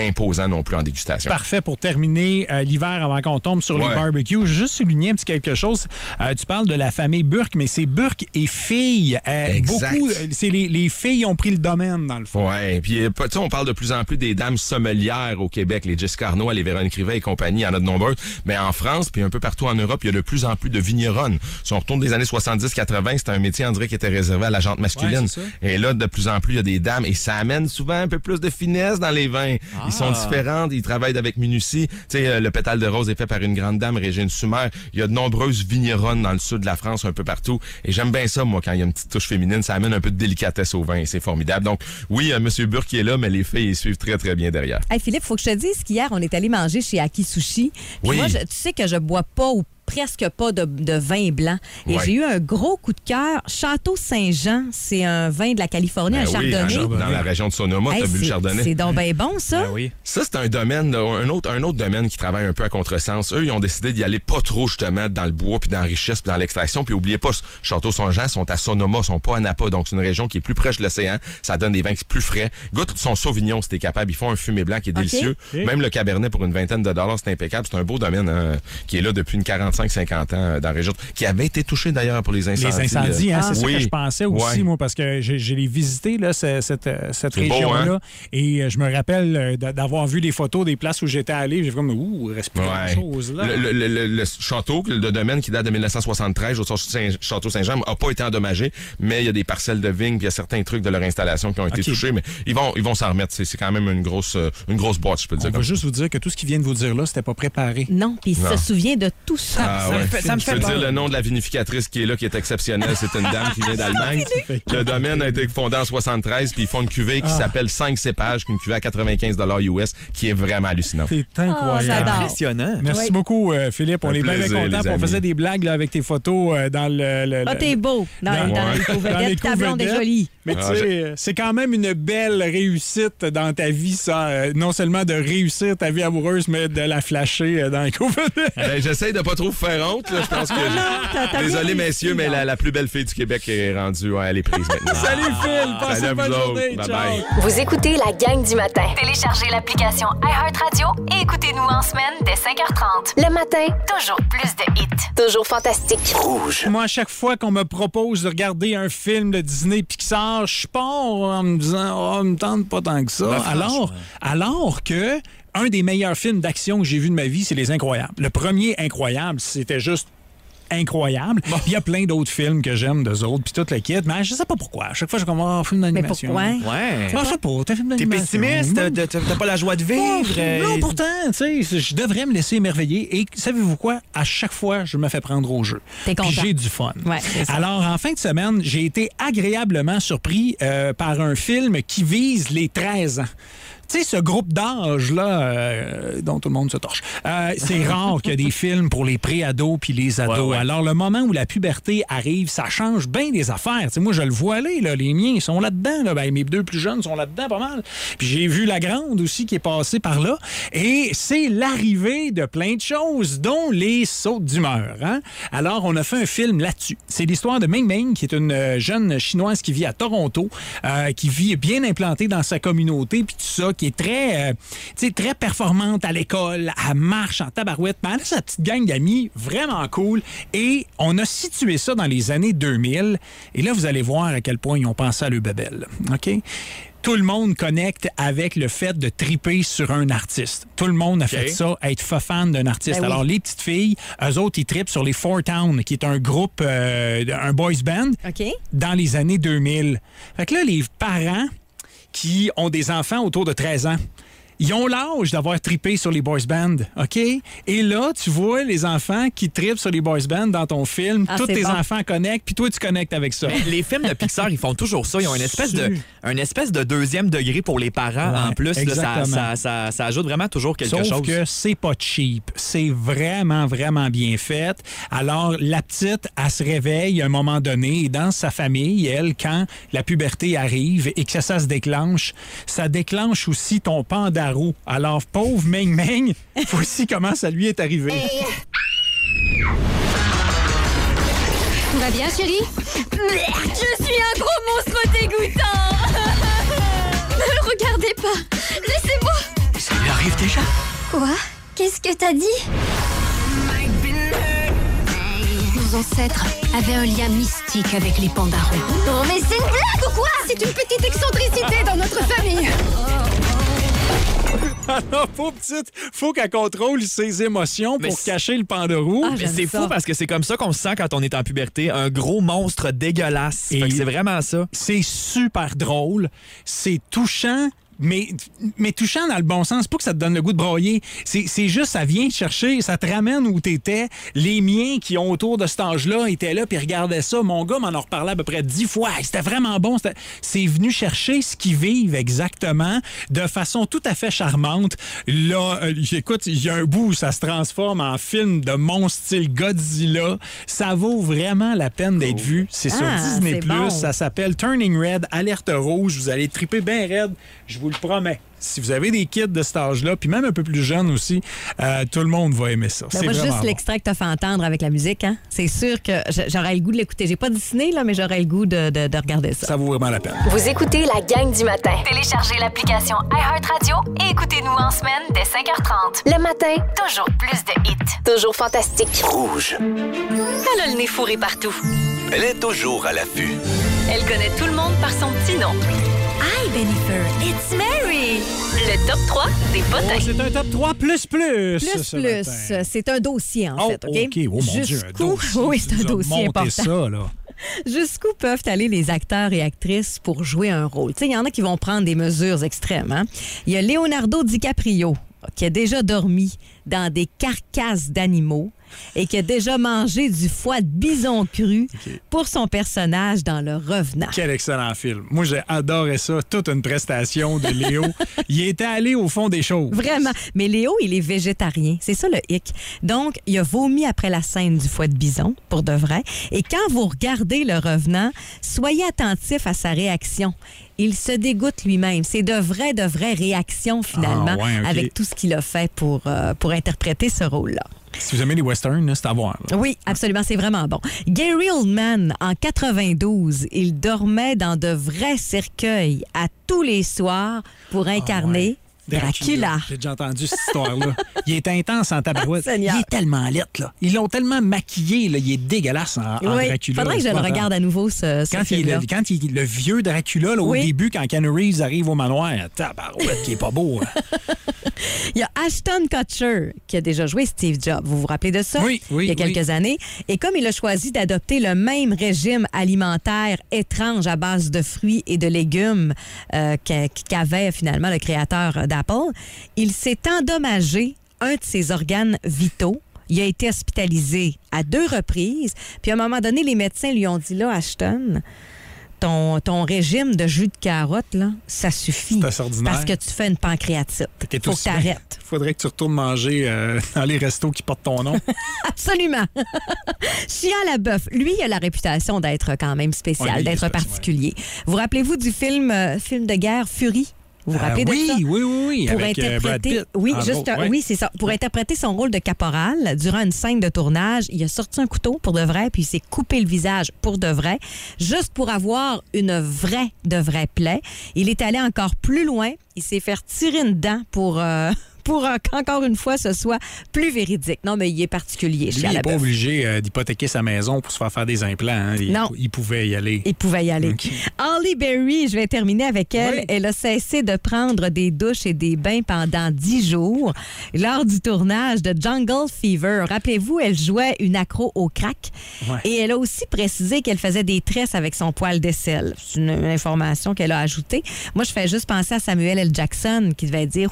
imposant non plus en dégustation. Parfait pour terminer l'hiver avant qu'on tombe sur les barbecues. Je veux juste souligner un petit quelque chose. Tu parles de la famille Burke, mais c'est Burke et filles. Beaucoup, c'est les filles ont pris le domaine, dans le fond. Oui, puis on parle de plus en plus des dames sommelières au Québec, les Jessica Arnaud, les Véronique Rivet et compagnie, il y en a de nombreuses. Mais en France, puis un peu partout en Europe, il y a de plus en plus de vigneronnes. Si on retourne des années 70-80, c'était un métier, on dirait, qui était réservé à la gente masculine. Et là, de plus en plus, il y a des dames et ça amène souvent un peu plus de finesse dans les vins. Ils sont différents, ils travaillent avec minutie. Tu sais, le pétale de rose est fait par une grande dame, Régine Sumer. Il y a de nombreuses vigneronnes dans le sud de la France, un peu partout. Et j'aime bien ça, moi, quand il y a une petite touche féminine, ça amène un peu de délicatesse au vin et c'est formidable. Donc, oui, M. Burke est là, mais les filles, ils suivent très, très bien derrière. Hey, Philippe, faut que je te dise qu'hier, on est allé manger chez Aki Sushi. Puis moi, tu sais que je bois pas ou presque pas de vin blanc. Et j'ai eu un gros coup de cœur. Château Saint-Jean, c'est un vin de la Californie, un chardonnay. Dans la région de Sonoma, t'as bu le chardonnay. C'est donc bien bon, ça. Ça, c'est un domaine, un autre domaine qui travaille un peu à contresens. Eux, ils ont décidé d'y aller pas trop, justement, dans le bois, puis dans la richesse, puis dans l'extraction. Puis oubliez pas, Château Saint-Jean sont à Sonoma, sont pas à Napa. Donc, c'est une région qui est plus proche de l'océan. Ça donne des vins plus frais. Goûte son Sauvignon, si t'es capable. Ils font un fumé blanc qui est délicieux. Même le Cabernet, pour une vingtaine de dollars, c'est impeccable. C'est un beau domaine qui est là depuis une 45-50 ans dans la région, qui avait été touché d'ailleurs pour les incendies. Les incendies, c'est ça que je pensais aussi, moi, parce que j'ai visité là, cette région-là. Beau, hein? Et je me rappelle d'avoir vu des photos des places où j'étais allé. J'ai fait comme, reste plus grand-chose là. Le château, le domaine qui date de 1973, au Château Saint-Jean, n'a pas été endommagé, mais il y a des parcelles de vignes, puis il y a certains trucs de leur installation qui ont été touchés, mais ils vont s'en remettre. C'est quand même une grosse boîte, je peux dire. On va juste vous dire que tout ce qu'il vient de vous dire là, c'était pas préparé. Non, puis il se souvient de tout ça. Ça me fait dire le nom de la vinificatrice qui est là, qui est exceptionnelle. C'est une dame qui vient d'Allemagne. Le domaine a été fondé en 73, puis ils font une cuvée qui s'appelle 5 cépages, une cuvée à 95 US, qui est vraiment hallucinante. C'est incroyable. Impressionnant. Merci beaucoup, Philippe. On est bien contents. On faisait des blagues là, avec tes photos dans le t'es beau. Dans les couvertes. Ta blonde est jolie. Mais tu sais, c'est quand même une belle réussite dans ta vie, ça. Non seulement de réussir ta vie amoureuse, mais de la flasher dans les couvertes. J'essaie de pas trop vous faire honte. Là. Je pense que désolé, messieurs, mais la plus belle fille du Québec est rendue. Elle est prise maintenant. Salut, Phil. Passez une bonne journée. Bye ciao. bye. Vous écoutez la gang du matin. Téléchargez l'application iHeartRadio et écoutez-nous en semaine dès 5h30. Le matin, toujours plus de hits. Toujours fantastique. Rouge. Moi, à chaque fois qu'on me propose de regarder un film de Disney Pixar, je pars en me disant, me tente pas tant que ça. Alors que un des meilleurs films d'action que j'ai vu de ma vie, c'est Les Incroyables. Le premier Incroyable, c'était juste incroyable. Puis il y a plein d'autres films que j'aime d'eux autres, puis toute la kit, mais je sais pas pourquoi. À chaque fois, je commence un film d'animation. Mais pourquoi? Je sais pas, t'es un film d'animation. T'es pessimiste? T'as pas la joie de vivre? Non, pourtant, tu sais, je devrais me laisser émerveiller. Et savez-vous quoi? À chaque fois, je me fais prendre au jeu. T'es content. Puis j'ai du fun. Ouais, alors, en fin de semaine, j'ai été agréablement surpris par un film qui vise les 13 ans. Tu sais, ce groupe d'âge-là, dont tout le monde se torche, c'est rare qu'il y a des films pour les pré-ados puis les ados. Alors, le moment où la puberté arrive, ça change bien des affaires. T'sais, moi, je le vois aller, là, les miens, ils sont là-dedans. Là. Ben, mes deux plus jeunes sont là-dedans pas mal. Puis j'ai vu la grande aussi qui est passée par là. Et c'est l'arrivée de plein de choses, dont les sautes d'humeur. Hein? Alors, on a fait un film là-dessus. C'est l'histoire de Ming Ming, qui est une jeune Chinoise qui vit à Toronto, qui vit bien implantée dans sa communauté, puis tout ça, qui est très performante à l'école, elle marche en tabarouette, mais elle a sa petite gang d'amis vraiment cool. Et on a situé ça dans les années 2000. Et là, vous allez voir à quel point ils ont pensé à le bebel. OK? Tout le monde connecte avec le fait de triper sur un artiste. Tout le monde a fait ça, être fan d'un artiste. Alors, les petites filles, eux autres, ils tripent sur les Four Town, qui est un groupe, un boys band, dans les années 2000. Fait que là, les parents qui ont des enfants autour de 13 ans, ils ont l'âge d'avoir trippé sur les boys bands, OK? Et là, tu vois les enfants qui trippent sur les boys bands dans ton film. Tous tes enfants connectent, puis toi, tu connectes avec ça. Mais les films de Pixar, ils font toujours ça. Ils ont une espèce de deuxième degré pour les parents en plus. Là, ça ajoute vraiment toujours quelque chose. Sauf que c'est pas cheap. C'est vraiment, vraiment bien fait. Alors, la petite, elle se réveille à un moment donné et dans sa famille, elle, quand la puberté arrive et que ça se déclenche, ça déclenche aussi ton panda. Alors, pauvre Ming Ming, voici comment ça lui est arrivé. Tout va bien, chérie? Je suis un gros monstre dégoûtant! Ne le regardez pas! Laissez-moi! déjà? Quoi? Qu'est-ce que t'as dit? Nos ancêtres avaient un lien mystique avec les pandarons. Oh, mais c'est une blague ou quoi? C'est une petite excentricité dans notre famille. Alors, faut qu'elle contrôle ses émotions pour cacher le pandarou. Mais c'est fou parce que c'est comme ça qu'on se sent quand on est en puberté. Un gros monstre dégueulasse. Fait que c'est vraiment ça. C'est super drôle. C'est touchant. Mais touchant dans le bon sens, pas que ça te donne le goût de broyer. C'est juste, ça vient te chercher, ça te ramène où t'étais. Les miens qui ont autour de cet âge-là étaient là puis regardaient ça. Mon gars m'en a reparlé à peu près 10 fois. C'était vraiment bon. C'est venu chercher ce qu'ils vivent exactement de façon tout à fait charmante. Là, écoute, il y a un bout où ça se transforme en film de monstre style Godzilla. Ça vaut vraiment la peine d'être vu. C'est sur Disney+. Bon. Ça s'appelle Turning Red, Alerte rouge. Vous allez triper bien raide. Je vous le promets. Si vous avez des kids de cet âge-là, puis même un peu plus jeunes aussi, tout le monde va aimer ça. Ben moi, juste l'extrait que tu as fait entendre avec la musique, hein? C'est sûr que j'aurais le goût de l'écouter. J'ai pas Disney, là, mais j'aurais le goût de regarder ça. Ça vaut vraiment la peine. Vous écoutez la gang du matin. Téléchargez l'application iHeartRadio et écoutez-nous en semaine dès 5h30. Le matin, toujours plus de hits. Toujours fantastique. Rouge. Elle a le nez fourré partout. Elle est toujours à l'affût. Elle connaît tout le monde par son petit nom. Hi, Bennifer, it's Mary! Le top 3 des potins. Oh, c'est un top 3 plus. C'est un dossier, en fait, OK? OK. Oh, mon Dieu, un dossier. Oui, c'est un dossier important. Ça, là. Jusqu'où peuvent aller les acteurs et actrices pour jouer un rôle? Tu sais, il y en a qui vont prendre des mesures extrêmes, hein? Il y a Leonardo DiCaprio, qui a déjà dormi dans des carcasses d'animaux et qui a déjà mangé du foie de bison cru pour son personnage dans Le Revenant. Quel excellent film. Moi, j'ai adoré ça. Toute une prestation de Léo. Il était allé au fond des choses. Vraiment. Mais Léo, il est végétarien. C'est ça le hic. Donc, il a vomi après la scène du foie de bison, pour de vrai. Et quand vous regardez Le Revenant, soyez attentif à sa réaction. Il se dégoûte lui-même. C'est de vraies réactions, finalement, avec tout ce qu'il a fait pour interpréter ce rôle-là. Si vous aimez les westerns, c'est à voir. Là. Oui, absolument, c'est vraiment bon. Gary Oldman, en 92, il dormait dans de vrais cercueils à tous les soirs pour incarner Dracula. J'ai déjà entendu cette histoire-là. Il est intense en tabarouette. Il Seigneur. est tellement laid, là. Ils l'ont tellement maquillé, là. Il est dégueulasse en Dracula. Faudrait que je le regarde à nouveau, ce film-là. Quand il le vieux Dracula, là, au début, quand Keanu Reeves arrive au manoir, tabarouette, qui est pas beau. Hein. Il y a Ashton Kutcher, qui a déjà joué Steve Jobs. Vous vous rappelez de ça? Oui. Il y a quelques années. Et comme il a choisi d'adopter le même régime alimentaire étrange à base de fruits et de légumes qu'avait finalement le créateur d'Apple, il s'est endommagé un de ses organes vitaux. Il a été hospitalisé à 2 reprises. Puis à un moment donné, les médecins lui ont dit, là, Ashton, ton régime de jus de carotte, là, ça suffit. C'est ordinaire. Parce que tu fais une pancréatite. Faut que t'arrêtes. Faudrait que tu retournes manger dans les restos qui portent ton nom. Absolument. Shia LaBeouf, lui, il a la réputation d'être quand même spécial, d'être particulier. Vous rappelez-vous du film de guerre Fury? Vous vous rappelez de ça? Oui. Pour avec interpréter, Brad Pitt. Oui, c'est ça. Pour interpréter son rôle de caporal, durant une scène de tournage, il a sorti un couteau pour de vrai, puis il s'est coupé le visage pour de vrai, juste pour avoir une vraie plaie. Il est allé encore plus loin. Il s'est fait tirer une dent pour qu'encore une fois, ce soit plus véridique. Non, mais il est particulier. Lui, il n'est pas obligé d'hypothéquer sa maison pour se faire des implants. Hein. Non. Il pouvait y aller. Il pouvait y aller. Okay. Halle Berry, je vais terminer avec elle. Oui. Elle a cessé de prendre des douches et des bains pendant 10 jours lors du tournage de Jungle Fever. Rappelez-vous, elle jouait une accro au crack. Ouais. Et elle a aussi précisé qu'elle faisait des tresses avec son poil d'aisselle. C'est une information qu'elle a ajoutée. Moi, je fais juste penser à Samuel L. Jackson qui devait dire...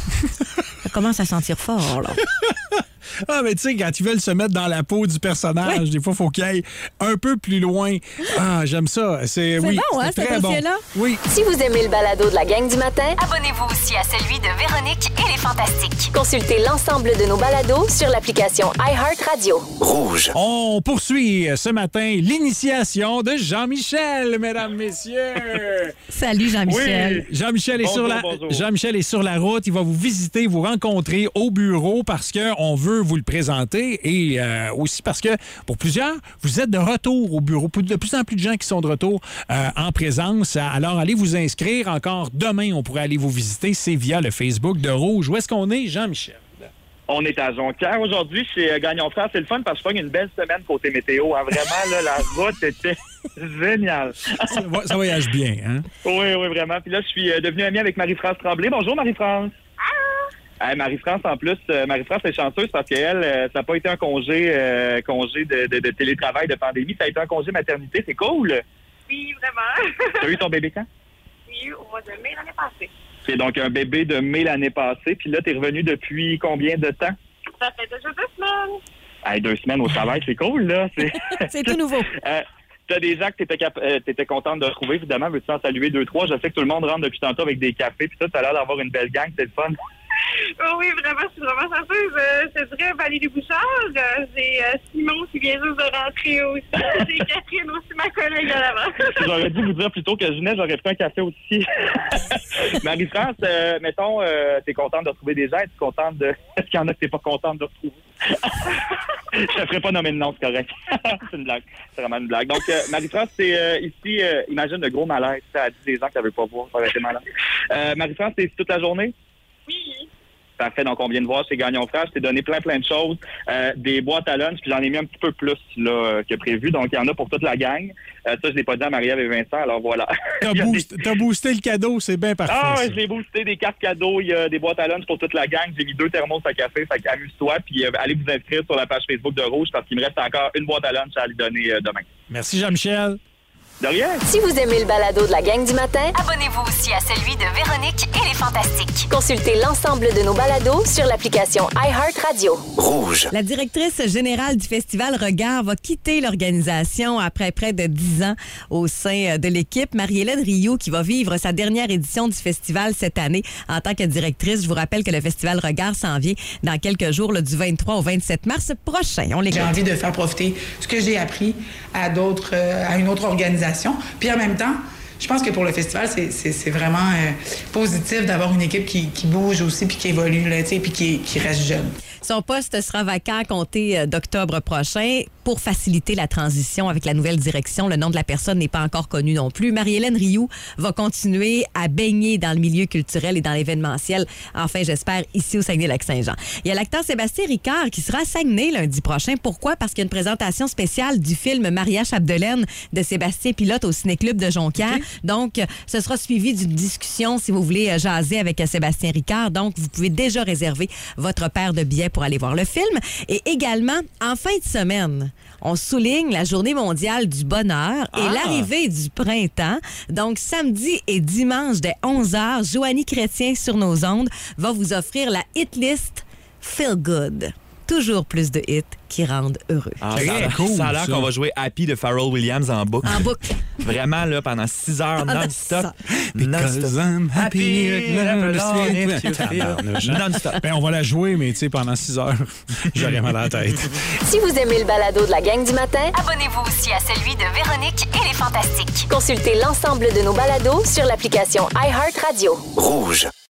Ça commence à sentir fort, là. Ah, mais tu sais, quand ils veulent se mettre dans la peau du personnage, des fois, il faut qu'il aille un peu plus loin. Ah, j'aime ça. C'est bon, hein, très bon. Oui. Si vous aimez le balado de la gang du matin, abonnez-vous aussi à celui de Véronique et les Fantastiques. Consultez l'ensemble de nos balados sur l'application iHeartRadio. Rouge. On poursuit ce matin l'initiation de Jean-Michel, mesdames, messieurs. Salut, Jean-Michel. Oui, Jean-Michel est sur la route. Il va vous visiter, vous rencontrer au bureau parce qu'on veut veut vous le présenter et aussi parce que pour plusieurs, vous êtes de retour au bureau. De plus en plus de gens qui sont de retour en présence. Alors, allez vous inscrire. Encore demain, on pourrait aller vous visiter. C'est via le Facebook de Rouge. Où est-ce qu'on est, Jean-Michel? On est à Jonquière aujourd'hui chez Gagnon Frères. C'est le fun parce que je pogne une belle semaine côté météo. Hein. Vraiment, là, la route était géniale. Ça voyage bien, hein? Oui, vraiment. Puis là, je suis devenu ami avec Marie-France Tremblay. Bonjour, Marie-France. Marie-France, en plus, Marie-France est chanceuse parce qu'elle, ça n'a pas été un congé de télétravail, de pandémie. Ça a été un congé maternité. C'est cool. Oui, vraiment. Tu as eu ton bébé quand? Oui, au mois de mai l'année passée. C'est donc un bébé de mai l'année passée. Puis là, tu es revenu depuis combien de temps? Ça fait déjà 2 semaines. Hey, 2 semaines au travail, c'est cool, là. C'est tout nouveau. Tu as des gens que tu étais contente de retrouver, évidemment. Veux-tu en saluer 2-3? Je sais que tout le monde rentre depuis tantôt avec des cafés. Puis ça, tu as l'air d'avoir une belle gang. C'est le fun. Oui, vraiment, je suis vraiment chanceuse. Je dirais Valérie Bouchard. J'ai Simon qui vient juste de rentrer aussi. J'ai Catherine aussi, ma collègue à l'avant. J'aurais dû vous dire plutôt que je venais, j'aurais pris un café aussi. Marie-France, mettons, t'es contente de retrouver des gens, es-tu contente de... Est-ce qu'il y en a que t'es pas contente de retrouver? Je te ferai pas nommer de nom, c'est correct. C'est une blague. C'est vraiment une blague. Donc, Marie-France, c'est ici, imagine le gros malaise. Ça a dit des gens que t'avais pas voir, ça aurait été malade. Marie-France, t'es ici toute la journée? Oui. Parfait, donc on vient de voir chez Gagnon Frères. Je t'ai donné plein de choses, des boîtes à lunch, puis j'en ai mis un petit peu plus là, que prévu. Donc, il y en a pour toute la gang. Ça, je l'ai pas dit à Marie-Ève et Vincent, alors voilà. T'as boosté le cadeau, c'est bien parfait. Ah ouais, j'ai boosté des cartes cadeaux, il y a des boîtes à lunch pour toute la gang. J'ai mis 2 thermos à café, fait qu'amuse-toi, puis allez vous inscrire sur la page Facebook de Rouge parce qu'il me reste encore une boîte à lunch à lui donner demain. Merci Jean-Michel. De rien. Si vous aimez le balado de la gang du matin, abonnez-vous aussi à celui de Véronique et les Fantastiques. Consultez l'ensemble de nos balados sur l'application iHeartRadio. Rouge. La directrice générale du Festival Regard va quitter l'organisation après près de 10 ans au sein de l'équipe. Marie-Hélène Rioux, qui va vivre sa dernière édition du festival cette année en tant que directrice. Je vous rappelle que le Festival Regard s'en vient dans quelques jours, du 23 au 27 mars prochain. J'ai envie de faire profiter ce que j'ai appris à une autre organisation. Puis en même temps, je pense que pour le festival, c'est vraiment positif d'avoir une équipe qui bouge aussi puis qui évolue, là, puis qui reste jeune. Son poste sera vacant à compter d'octobre prochain pour faciliter la transition avec la nouvelle direction. Le nom de la personne n'est pas encore connu non plus. Marie-Hélène Rioux va continuer à baigner dans le milieu culturel et dans l'événementiel. Enfin, j'espère, ici au Saguenay-Lac-Saint-Jean. Il y a l'acteur Sébastien Ricard qui sera à Saguenay lundi prochain. Pourquoi? Parce qu'il y a une présentation spéciale du film Maria Chapdelaine de Sébastien Pilote au Ciné-Club de Jonquière. Okay. Donc, ce sera suivi d'une discussion si vous voulez jaser avec Sébastien Ricard. Donc, vous pouvez déjà réserver votre paire de billets pour aller voir le film. Et également, en fin de semaine, on souligne la Journée mondiale du bonheur et l'arrivée du printemps. Donc, samedi et dimanche dès 11h, Joanie Chrétien sur nos ondes va vous offrir la hit list Feel Good. Toujours plus de hits qui rendent heureux. Ça a l'air qu'on va jouer Happy de Pharrell Williams en boucle. En boucle. Vraiment, là, pendant 6 heures non-stop. Because I'm happy. Non-stop. Ben, on va la jouer, mais tu sais, pendant 6 heures, j'aurais mal à la tête. Si vous aimez le balado de la gang du matin, abonnez-vous aussi à celui de Véronique et les Fantastiques. Consultez l'ensemble de nos balados sur l'application iHeartRadio. Rouge.